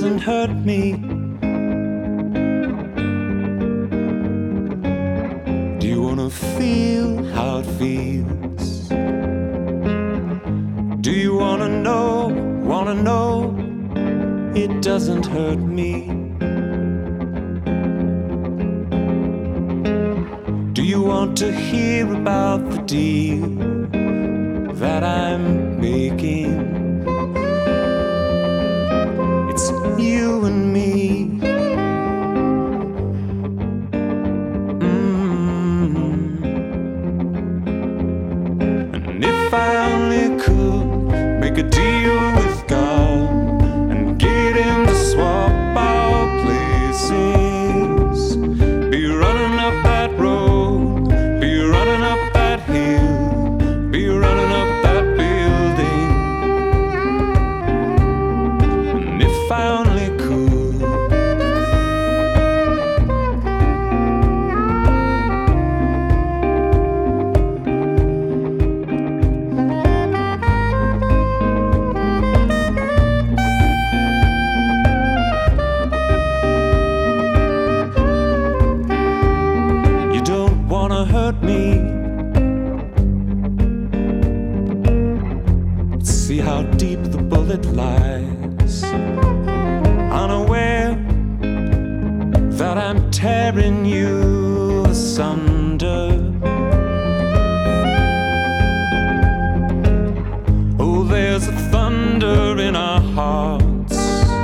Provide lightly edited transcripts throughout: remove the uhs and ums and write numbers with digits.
doesn't hurt me. Do you wanna feel how it feels? Do you wanna know it doesn't hurt me? Do you want to hear about the deal that I'm making? It's you and me. And if I only could make a deal with God and get him to swap our places, be running up that road, be running up that hill, be running up that building. And if I only could. You don't wanna hurt me. See how deep the bullet lies, unaware that I'm tearing you asunder. Oh, there's a thunder in our hearts.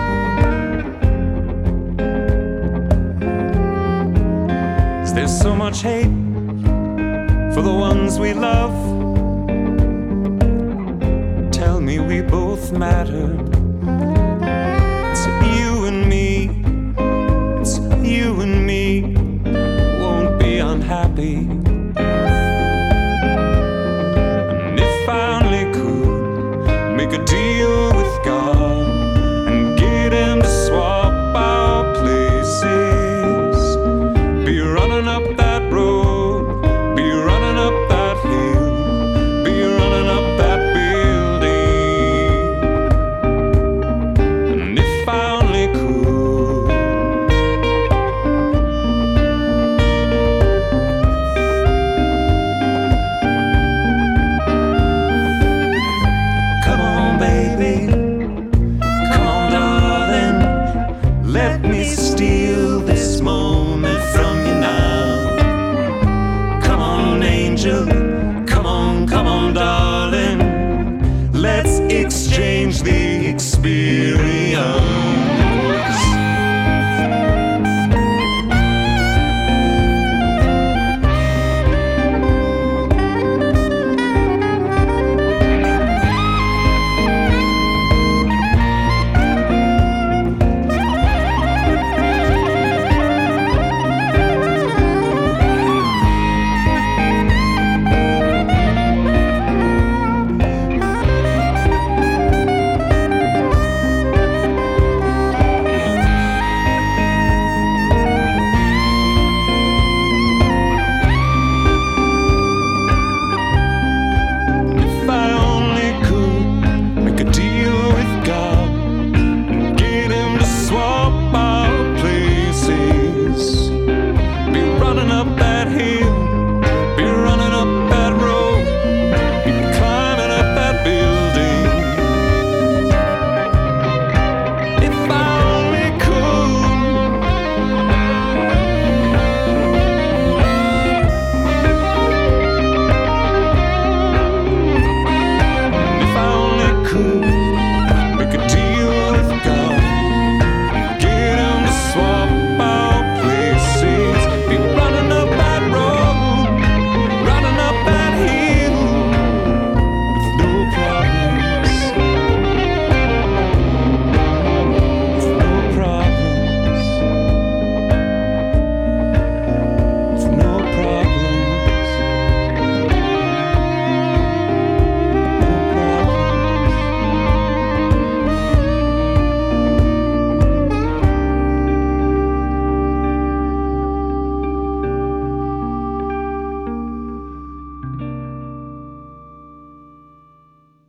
There's so much hate for the ones we love. Tell me we both matter. It's you and me. It's you and me. Won't be unhappy. And if I only could make a deal